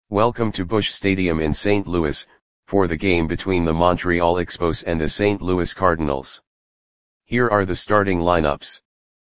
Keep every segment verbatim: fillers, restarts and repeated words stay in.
Welcome to Busch Stadium in Saint Louis, for the game between the Montreal Expos and the Saint Louis Cardinals. Here are the starting lineups.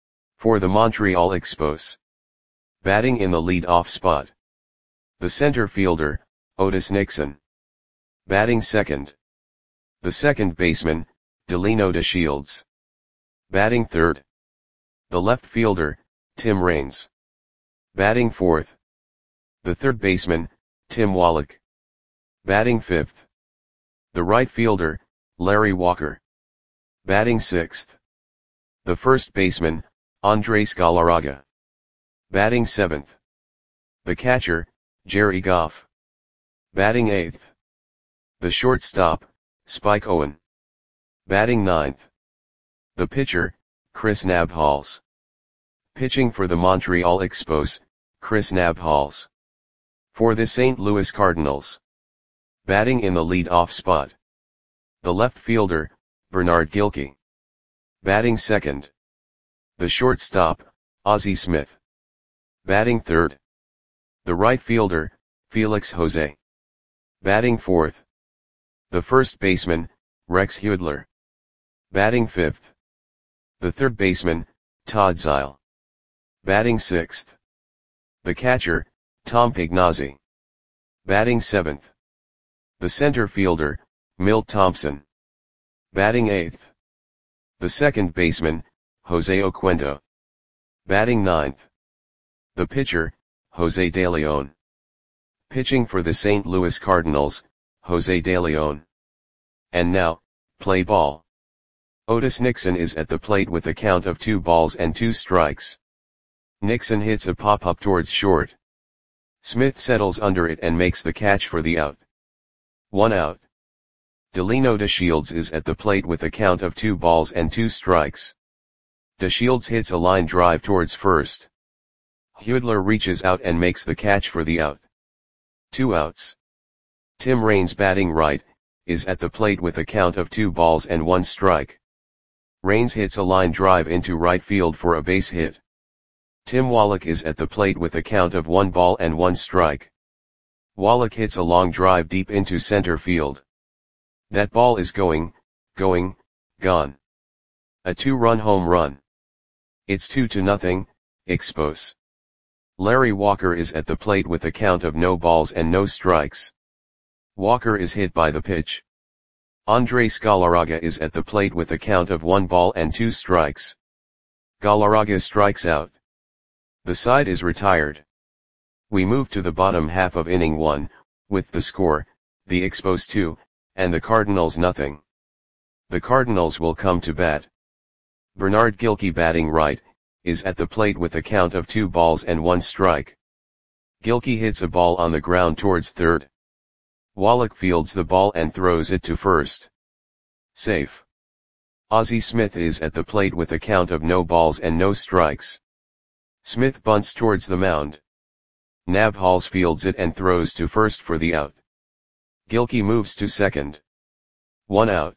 For the Montreal Expos. Batting in the lead-off spot. The center fielder, Otis Nixon. Batting second. The second baseman, Delino DeShields. Batting third. The left fielder, Tim Raines. Batting fourth. The third baseman, Tim Wallach. Batting fifth. The right fielder, Larry Walker. Batting sixth. The first baseman, Andres Galarraga. Batting seventh. The catcher, Jerry Goff. Batting eighth. The shortstop, Spike Owen. Batting ninth. The pitcher, Chris Nabholz. Pitching for the Montreal Expos, Chris Nabholz. For the Saint Louis Cardinals. Batting in the lead-off spot. The left fielder, Bernard Gilkey. Batting second. The shortstop, Ozzie Smith. Batting third. The right fielder, Felix Jose. Batting fourth. The first baseman, Rex Hudler. Batting fifth. The third baseman, Todd Zeile. Batting sixth. The catcher, Tom Pignazzi. Batting seventh. The center fielder, Milt Thompson. Batting eighth. The second baseman, Jose Oquendo. Batting ninth. The pitcher, Jose De Leon. Pitching for the Saint Louis Cardinals, Jose De Leon. And now, play ball. Otis Nixon is at the plate with a count of two balls and two strikes. Nixon hits a pop-up towards short. Smith settles under it and makes the catch for the out. One out. Delino DeShields is at the plate with a count of two balls and two strikes. DeShields hits a line drive towards first. Hudler reaches out and makes the catch for the out. Two outs. Tim Raines, batting right, is at the plate with a count of two balls and one strike. Raines hits a line drive into right field for a base hit. Tim Wallach is at the plate with a count of one ball and one strike. Wallach hits a long drive deep into center field. That ball is going, going, gone. A two-run home run. It's two to nothing, Expos. Larry Walker is at the plate with a count of no balls and no strikes. Walker is hit by the pitch. Andres Galarraga is at the plate with a count of one ball and two strikes. Galarraga strikes out. The side is retired. We move to the bottom half of inning one, with the score, the Expos two, and the Cardinals nothing. The Cardinals will come to bat. Bernard Gilkey, batting right, is at the plate with a count of two balls and one strike. Gilkey hits a ball on the ground towards third. Wallach fields the ball and throws it to first. Safe. Ozzie Smith is at the plate with a count of no balls and no strikes. Smith bunts towards the mound. Nabholz fields it and throws to first for the out. Gilkey moves to second. One out.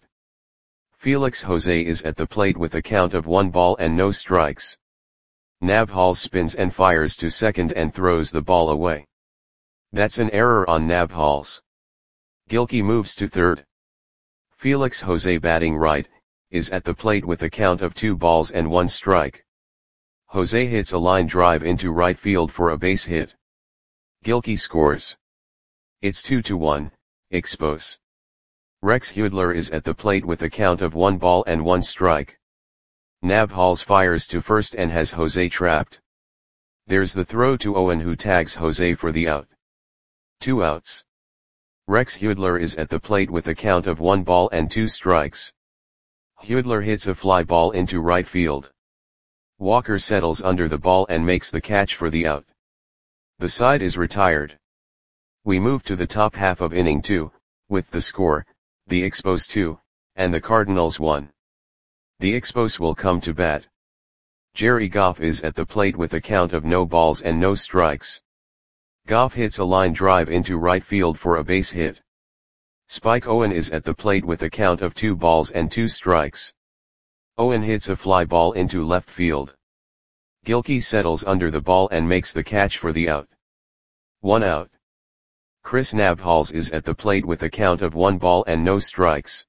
Felix Jose is at the plate with a count of one ball and no strikes. Nabholz spins and fires to second and throws the ball away. That's an error on Nabholz. Gilkey moves to third. Felix Jose, batting right, is at the plate with a count of two balls and one strike. Jose hits a line drive into right field for a base hit. Gilkey scores. It's two to one, Expos. Rex Hudler is at the plate with a count of one ball and one strike. Nabholz fires to first and has Jose trapped. There's the throw to Owen, who tags Jose for the out. Two outs. Rex Hudler is at the plate with a count of one ball and two strikes. Hudler hits a fly ball into right field. Walker settles under the ball and makes the catch for the out. The side is retired. We move to the top half of inning two, with the score, the Expos two, and the Cardinals one. The Expos will come to bat. Jerry Goff is at the plate with a count of no balls and no strikes. Goff hits a line drive into right field for a base hit. Spike Owen is at the plate with a count of two balls and two strikes. Owen hits a fly ball into left field. Gilkey settles under the ball and makes the catch for the out. One out. Chris Nabhals is at the plate with a count of one ball and no strikes.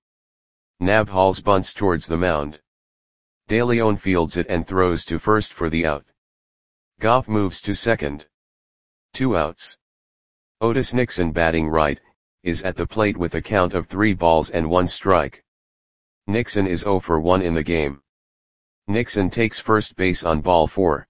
Nabhals bunts towards the mound. De Leon fields it and throws to first for the out. Goff moves to second. Two outs. Otis Nixon, batting right, is at the plate with a count of three balls and one strike. Nixon is oh for one in the game. Nixon takes first base on ball four.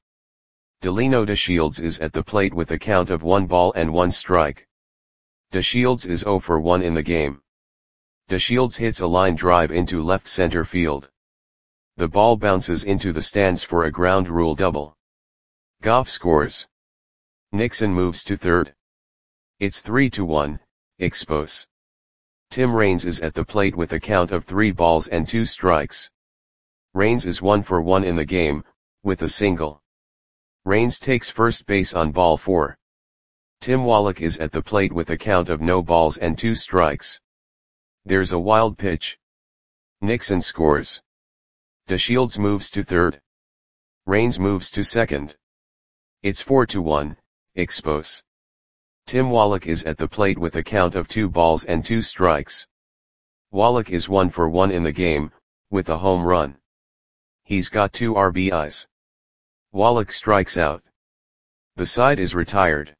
Delino DeShields is at the plate with a count of one ball and one strike. DeShields is oh for one in the game. DeShields hits a line drive into left center field. The ball bounces into the stands for a ground rule double. Goff scores. Nixon moves to third. It's three to one, Expos. Tim Raines is at the plate with a count of three balls and two strikes. Raines is one for one in the game, with a single. Raines takes first base on ball four. Tim Wallach is at the plate with a count of no balls and two strikes. There's a wild pitch. Nixon scores. DeShields moves to third. Raines moves to second. It's four to one, Expos. Tim Wallach is at the plate with a count of two balls and two strikes. Wallach is one for one in the game, with a home run. He's got two R B Is. Wallach strikes out. The side is retired.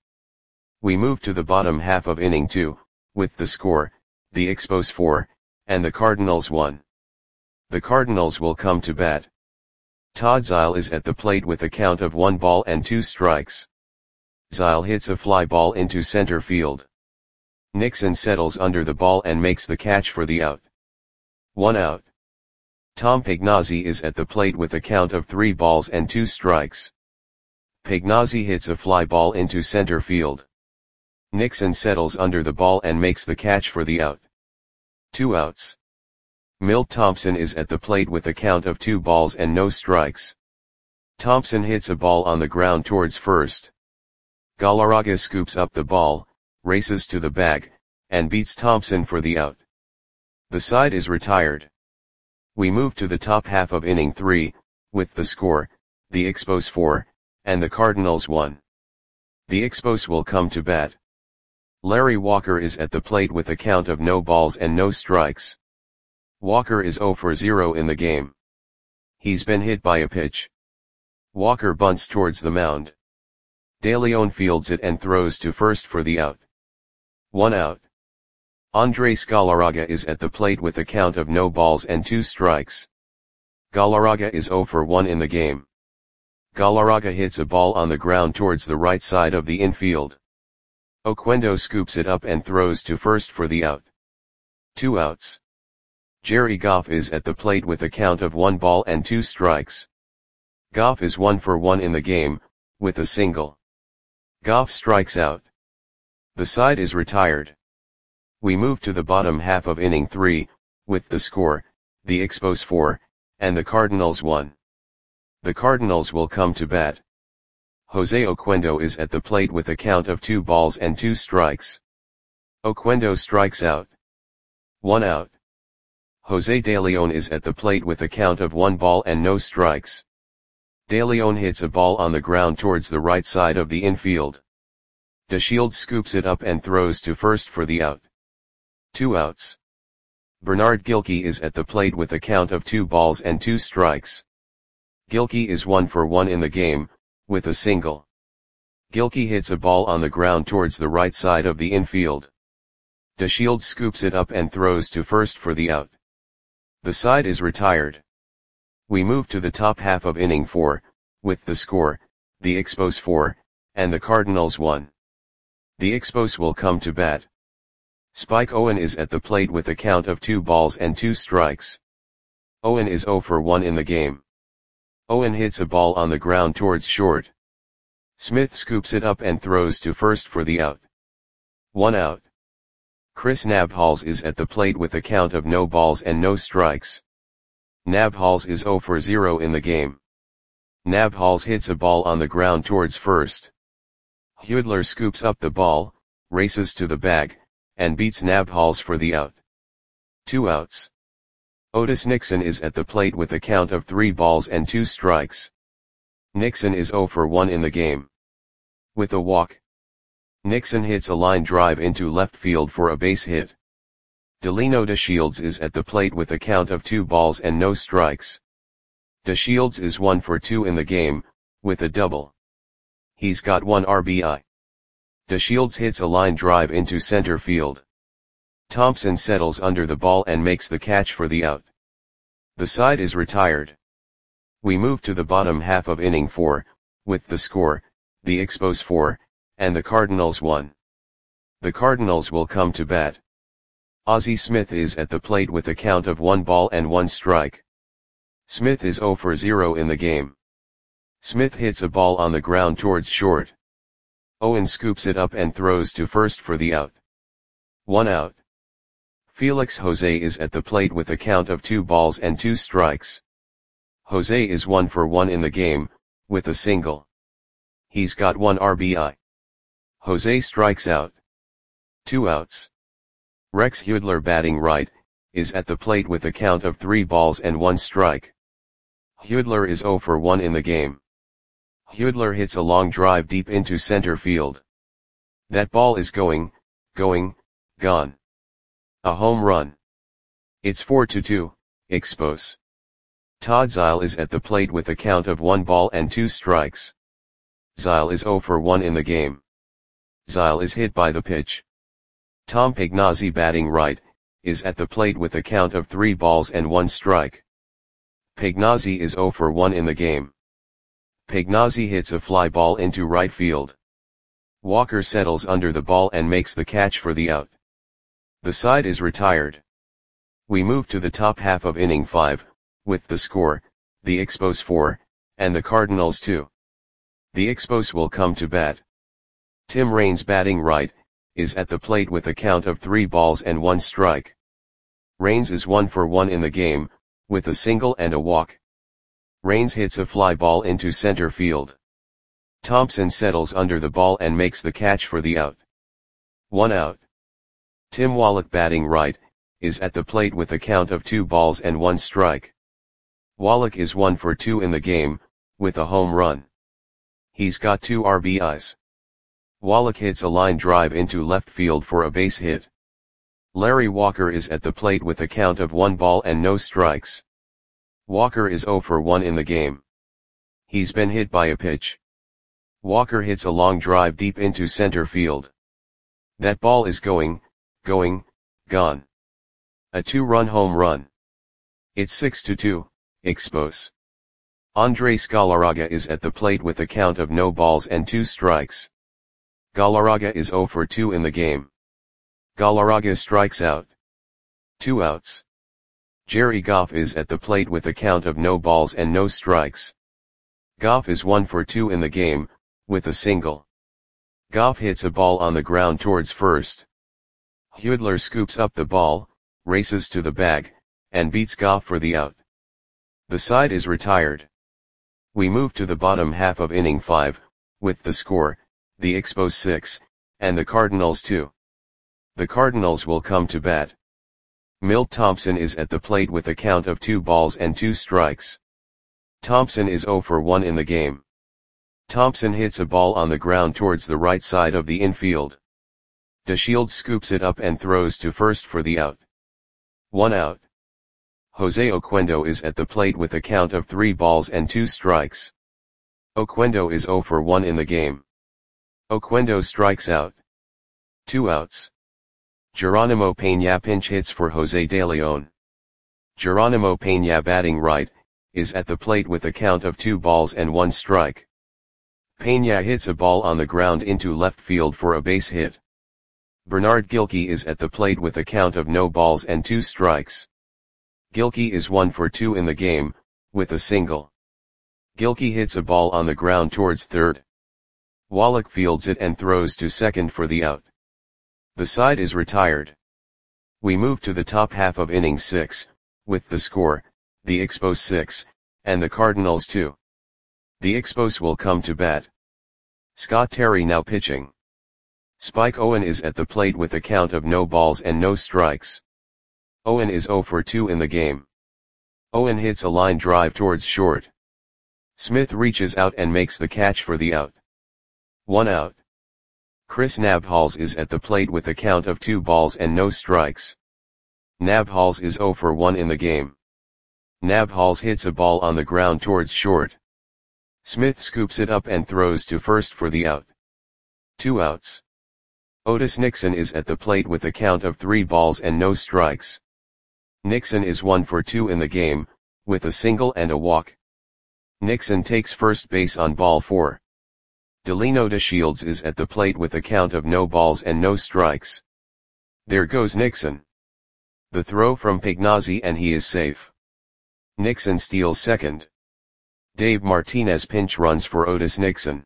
We move to the bottom half of inning two, with the score, the Expos four, and the Cardinals one. The Cardinals will come to bat. Todd Zeile is at the plate with a count of one ball and two strikes. Zeile hits a fly ball into center field. Nixon settles under the ball and makes the catch for the out. One out. Tom Pagnozzi is at the plate with a count of three balls and two strikes. Pagnozzi hits a fly ball into center field. Nixon settles under the ball and makes the catch for the out. Two outs. Milt Thompson is at the plate with a count of two balls and no strikes. Thompson hits a ball on the ground towards first. Galarraga scoops up the ball, races to the bag, and beats Thompson for the out. The side is retired. We move to the top half of inning three, with the score, the Expos four, and the Cardinals one. The Expos will come to bat. Larry Walker is at the plate with a count of no balls and no strikes. Walker is oh for zero in the game. He's been hit by a pitch. Walker bunts towards the mound. De Leon fields it and throws to first for the out. One out. Andres Galarraga is at the plate with a count of no balls and two strikes. Galarraga is oh for one in the game. Galarraga hits a ball on the ground towards the right side of the infield. Oquendo scoops it up and throws to first for the out. Two outs. Jerry Goff is at the plate with a count of one ball and two strikes. Goff is one for one in the game, with a single. Goff strikes out. The side is retired. We move to the bottom half of inning three, with the score, the Expos four, and the Cardinals one. The Cardinals will come to bat. Jose Oquendo is at the plate with a count of two balls and two strikes. Oquendo strikes out. One out. Jose De Leon is at the plate with a count of one ball and no strikes. De Leon hits a ball on the ground towards the right side of the infield. DeShields scoops it up and throws to first for the out. Two outs. Bernard Gilkey is at the plate with a count of two balls and two strikes. Gilkey is one for one in the game, with a single. Gilkey hits a ball on the ground towards the right side of the infield. DeShields scoops it up and throws to first for the out. The side is retired. We move to the top half of inning four, with the score, the Expos four, and the Cardinals one. The Expos will come to bat. Spike Owen is at the plate with a count of two balls and two strikes. Owen is oh for one in the game. Owen hits a ball on the ground towards short. Smith scoops it up and throws to first for the out. One out. Chris Nabhals is at the plate with a count of no balls and no strikes. Nabhals is oh for zero in the game. Nabhals hits a ball on the ground towards first. Hudler scoops up the ball, races to the bag, and beats Nabhals for the out. Two outs. Otis Nixon is at the plate with a count of three balls and two strikes. Nixon is oh for one in the game. With a walk. Nixon hits a line drive into left field for a base hit. Delino DeShields is at the plate with a count of two balls and no strikes. DeShields is one for two in the game, with a double. He's got one R B I. DeShields hits a line drive into center field. Thompson settles under the ball and makes the catch for the out. The side is retired. We move to the bottom half of inning four, with the score, the Expos four, and the Cardinals one. The Cardinals will come to bat. Ozzie Smith is at the plate with a count of one ball and one strike. Smith is zero for zero in the game. Smith hits a ball on the ground towards short. Owen scoops it up and throws to first for the out. One out. Felix Jose is at the plate with a count of two balls and two strikes. Jose is one for one in the game, with a single. He's got one R B I. Jose strikes out. Two outs. Rex Hudler, batting right, is at the plate with a count of three balls and one strike. Hudler is zero for one in the game. Hudler hits a long drive deep into center field. That ball is going, going, gone. A home run. It's four to two, Expos. Todd Zeile is at the plate with a count of one ball and two strikes. Zeile is zero for one in the game. Zeile is hit by the pitch. Tom Pagnozzi, batting right, is at the plate with a count of three balls and one strike. Pagnozzi is zero for one in the game. Pagnozzi hits a fly ball into right field. Walker settles under the ball and makes the catch for the out. The side is retired. We move to the top half of inning five, with the score, the Expos four, and the Cardinals two. The Expos will come to bat. Tim Raines, batting right, is at the plate with a count of three balls and one strike. Raines is one for one in the game, with a single and a walk. Raines hits a fly ball into center field. Thompson settles under the ball and makes the catch for the out. One out. Tim Wallach, batting right, is at the plate with a count of two balls and one strike. Wallach is one for two in the game, with a home run. He's got two R B Is. Wallach hits a line drive into left field for a base hit. Larry Walker is at the plate with a count of one ball and no strikes. Walker is zero for one in the game. He's been hit by a pitch. Walker hits a long drive deep into center field. That ball is going, going, gone. A two-run home run. It's six to two, Expos. Andres Galarraga is at the plate with a count of no balls and two strikes. Galarraga is zero for two in the game. Galarraga strikes out. Two outs. Jerry Goff is at the plate with a count of no balls and no strikes. Goff is one for two in the game, with a single. Goff hits a ball on the ground towards first. Hudler scoops up the ball, races to the bag, and beats Goff for the out. The side is retired. We move to the bottom half of inning five, with the score, the Expos six, and the Cardinals two. The Cardinals will come to bat. Milt Thompson is at the plate with a count of two balls and two strikes. Thompson is zero for one in the game. Thompson hits a ball on the ground towards the right side of the infield. DeShields scoops it up and throws to first for the out. One out. Jose Oquendo is at the plate with a count of three balls and two strikes. Oquendo is zero for one in the game. Oquendo strikes out. Two outs. Geronimo Peña pinch hits for Jose De Leon. Geronimo Peña, batting right, is at the plate with a count of two balls and one strike. Peña hits a ball on the ground into left field for a base hit. Bernard Gilkey is at the plate with a count of no balls and two strikes. Gilkey is one for two in the game, with a single. Gilkey hits a ball on the ground towards third. Wallach fields it and throws to second for the out. The side is retired. We move to the top half of inning six, with the score, the Expos six, and the Cardinals two. The Expos will come to bat. Scott Terry now pitching. Spike Owen is at the plate with a count of no balls and no strikes. Owen is zero for two in the game. Owen hits a line drive towards short. Smith reaches out and makes the catch for the out. One out. Chris Nabhals is at the plate with a count of two balls and no strikes. Nabhals is zero for one in the game. Nabhals hits a ball on the ground towards short. Smith scoops it up and throws to first for the out. Two outs. Otis Nixon is at the plate with a count of three balls and no strikes. Nixon is one for two in the game, with a single and a walk. Nixon takes first base on ball four. Delino DeShields is at the plate with a count of no balls and no strikes. There goes Nixon. The throw from Pignazzi and he is safe. Nixon steals second. Dave Martinez pinch runs for Otis Nixon.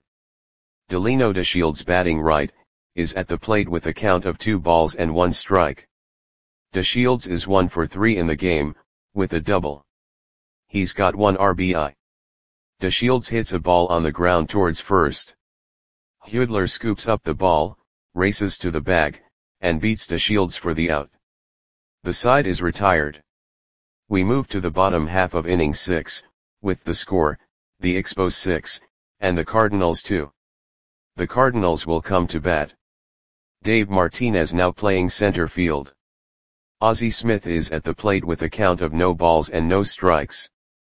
Delino DeShields batting right, is at the plate with a count of two balls and one strike. DeShields is one for three in the game, with a double. He's got one R B I. DeShields hits a ball on the ground towards first. Hudler scoops up the ball, races to the bag, and beats DeShields for the out. The side is retired. We move to the bottom half of inning six, with the score, the Expos six, and the Cardinals two. The Cardinals will come to bat. Dave Martinez now playing center field. Ozzie Smith is at the plate with a count of no balls and no strikes.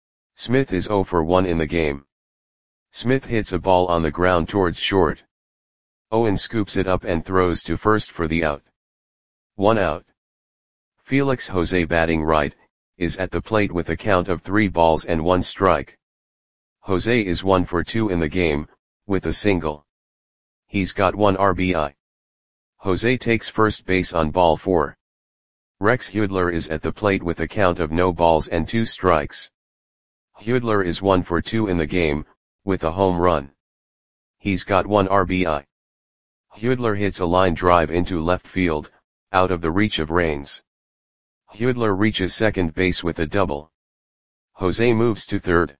Smith is zero for one in the game. Smith hits a ball on the ground towards short. Owen scoops it up and throws to first for the out. One out. Felix Jose batting right, is at the plate with a count of three balls and one strike. Jose is one for two in the game, with a single. He's got one R B I. Jose takes first base on ball four. Rex Hudler is at the plate with a count of no balls and two strikes. Hudler is one for two in the game, with a home run. He's got one R B I. Hudler hits a line drive into left field, out of the reach of Raines. Hudler reaches second base with a double. Jose moves to third.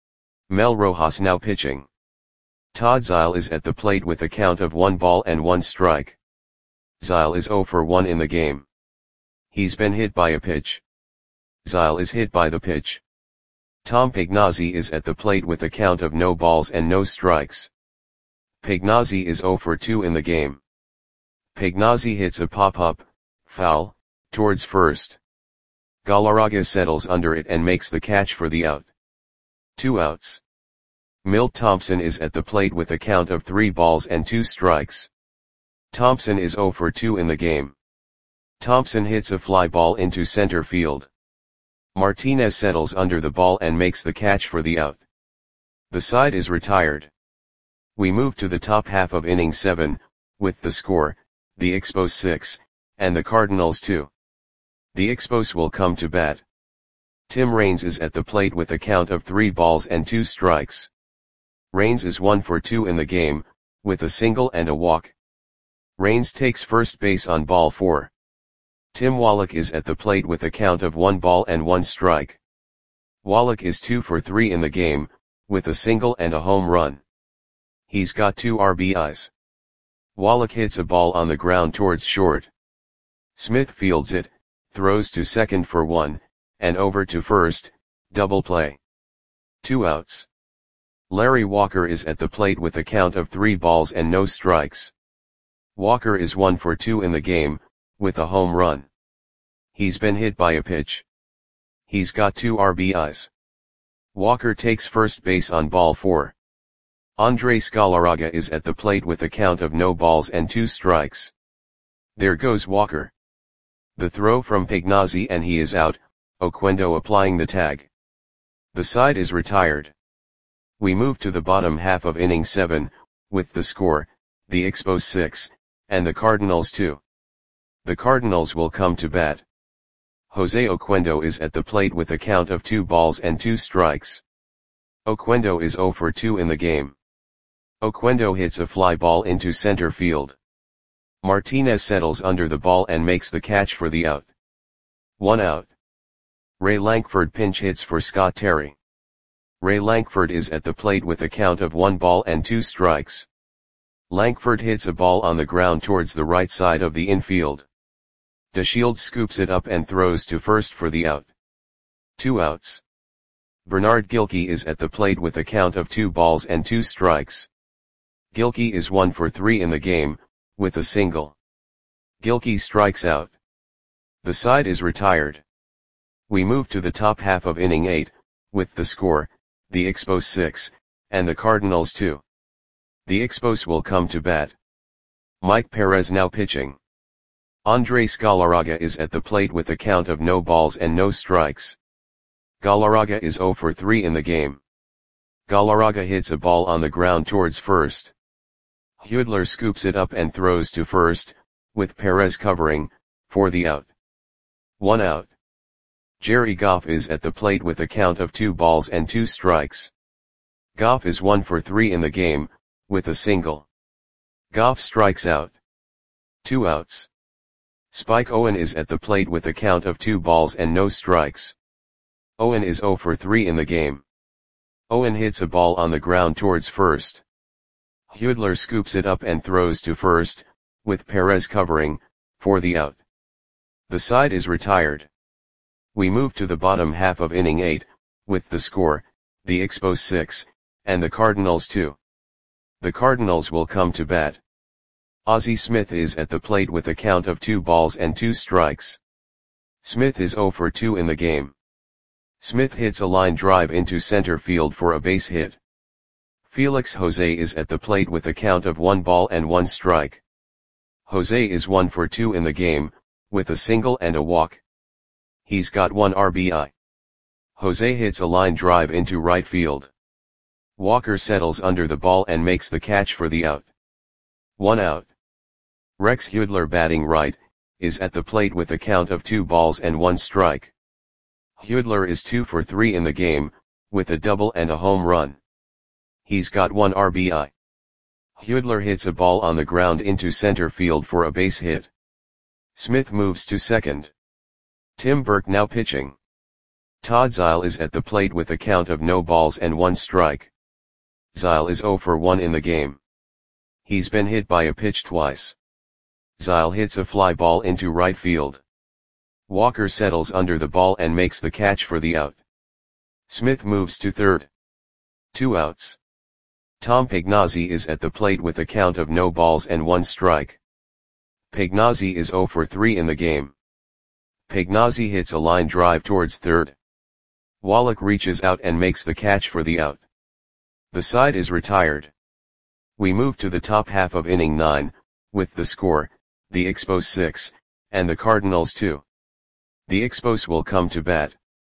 Mel Rojas now pitching. Todd Zeile is at the plate with a count of one ball and one strike. Zeile is zero for one in the game. He's been hit by a pitch. Zeile is hit by the pitch. Tom Pignazzi is at the plate with a count of no balls and no strikes. Pignazzi is zero for two in the game. Pignazzi hits a pop-up, foul, towards first. Galarraga settles under it and makes the catch for the out. Two outs. Milt Thompson is at the plate with a count of three balls and two strikes. Thompson is zero for two in the game. Thompson hits a fly ball into center field. Martinez settles under the ball and makes the catch for the out. The side is retired. We move to the top half of inning seven, with the score, the Expos six, and the Cardinals two. The Expos will come to bat. Tim Raines is at the plate with a count of three balls and two strikes. Raines is one for two in the game, with a single and a walk. Raines takes first base on ball four. Tim Wallach is at the plate with a count of one ball and one strike. Wallach is two for three in the game, with a single and a home run. He's got two R B Is. Wallach hits a ball on the ground towards short. Smith fields it, throws to second for one, and over to first, double play. Two outs. Larry Walker is at the plate with a count of three balls and no strikes. Walker is one for two in the game, with a home run. He's been hit by a pitch. He's got two R B Is. Walker takes first base on ball four. Andres Galarraga is at the plate with a count of no balls and two strikes. There goes Walker. The throw from Pignazzi and he is out, Oquendo applying the tag. The side is retired. We move to the bottom half of inning seven, with the score, the Expos six, and the Cardinals two. The Cardinals will come to bat. Jose Oquendo is at the plate with a count of two balls and two strikes. Oquendo is zero for two in the game. Oquendo hits a fly ball into center field. Martinez settles under the ball and makes the catch for the out. One out. Ray Lankford pinch hits for Scott Terry. Ray Lankford is at the plate with a count of one ball and two strikes. Lankford hits a ball on the ground towards the right side of the infield. DeShields scoops it up and throws to first for the out. Two outs. Bernard Gilkey is at the plate with a count of two balls and two strikes. Gilkey is one for three in the game, with a single. Gilkey strikes out. The side is retired. We move to the top half of inning eight, with the score, the Expos six, and the Cardinals two. The Expos will come to bat. Mike Perez now pitching. Andres Galarraga is at the plate with a count of no balls and no strikes. Galarraga is zero for three in the game. Galarraga hits a ball on the ground towards first. Hudler scoops it up and throws to first, with Perez covering, for the out. One out. Jerry Goff is at the plate with a count of two balls and two strikes. Goff is one for three in the game, with a single. Goff strikes out. Two outs. Spike Owen is at the plate with a count of two balls and no strikes. Owen is zero for three in the game. Owen hits a ball on the ground towards first. Hudler scoops it up and throws to first, with Perez covering, for the out. The side is retired. We move to the bottom half of inning eight, with the score, the Expos six, and the Cardinals two. The Cardinals will come to bat. Ozzie Smith is at the plate with a count of two balls and two strikes. Smith is zero for two in the game. Smith hits a line drive into center field for a base hit. Felix Jose is at the plate with a count of one ball and one strike. Jose is one for two in the game, with a single and a walk. He's got one R B I. Jose hits a line drive into right field. Walker settles under the ball and makes the catch for the out. One out. Rex Hudler, batting right, is at the plate with a count of two balls and one strike. Hudler is two for three in the game, with a double and a home run. He's got one R B I. Hudler hits a ball on the ground into center field for a base hit. Smith moves to second. Tim Burke now pitching. Todd Zeile is at the plate with a count of no balls and one strike. Zeile is zero for one in the game. He's been hit by a pitch twice. Zeile hits a fly ball into right field. Walker settles under the ball and makes the catch for the out. Smith moves to third. Two outs. Tom Pagnozzi is at the plate with a count of no balls and one strike. Pagnozzi is zero for three in the game. Pagnozzi hits a line drive towards third. Wallach reaches out and makes the catch for the out. The side is retired. We move to the top half of inning nine, with the score, the Expos six, and the Cardinals two. The Expos will come to bat.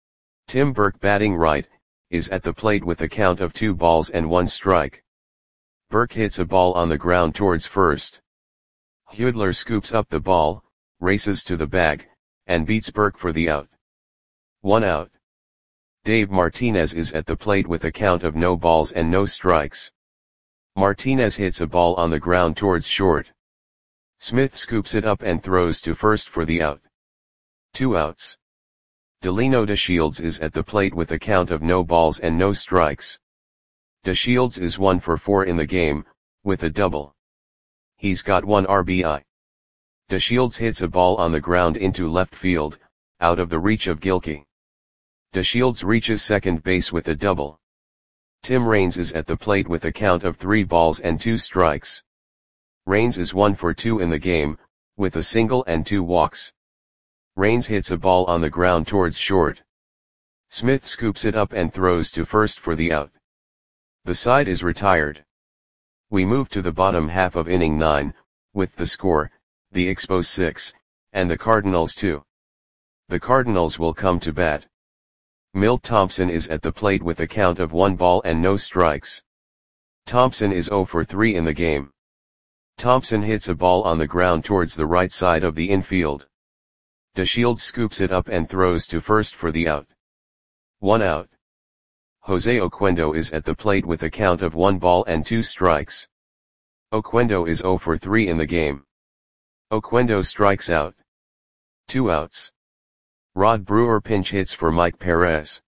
Tim Burke, batting right, is at the plate with a count of two balls and one strike. Burke hits a ball on the ground towards first. Hudler scoops up the ball, races to the bag, and beats Burke for the out. One out. Dave Martinez is at the plate with a count of no balls and no strikes. Martinez hits a ball on the ground towards short. Smith scoops it up and throws to first for the out. Two outs. Delino DeShields is at the plate with a count of no balls and no strikes. DeShields is one for four in the game, with a double. He's got one R B I. DeShields hits a ball on the ground into left field, out of the reach of Gilkey. DeShields reaches second base with a double. Tim Raines is at the plate with a count of three balls and two strikes. Raines is one for two in the game, with a single and two walks. Raines hits a ball on the ground towards short. Smith scoops it up and throws to first for the out. The side is retired. We move to the bottom half of inning nine, with the score, the Expos six, and the Cardinals two. The Cardinals will come to bat. Milt Thompson is at the plate with a count of one ball and no strikes. Thompson is zero for three in the game. Thompson hits a ball on the ground towards the right side of the infield. DeShields scoops it up and throws to first for the out. One out. Jose Oquendo is at the plate with a count of one ball and two strikes. Oquendo is zero for three in the game. Oquendo strikes out. Two outs. Rod Brewer pinch hits for Mike Perez.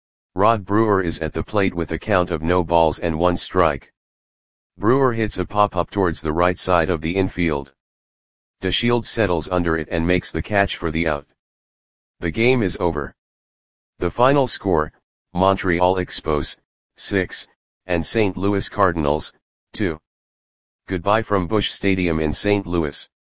Rod Brewer is at the plate with a count of no balls and one strike. Brewer hits a pop-up towards the right side of the infield. DeShields settles under it and makes the catch for the out. The game is over. The final score, Montreal Expos, six, and Saint Louis Cardinals, two. Goodbye from Busch Stadium in Saint Louis.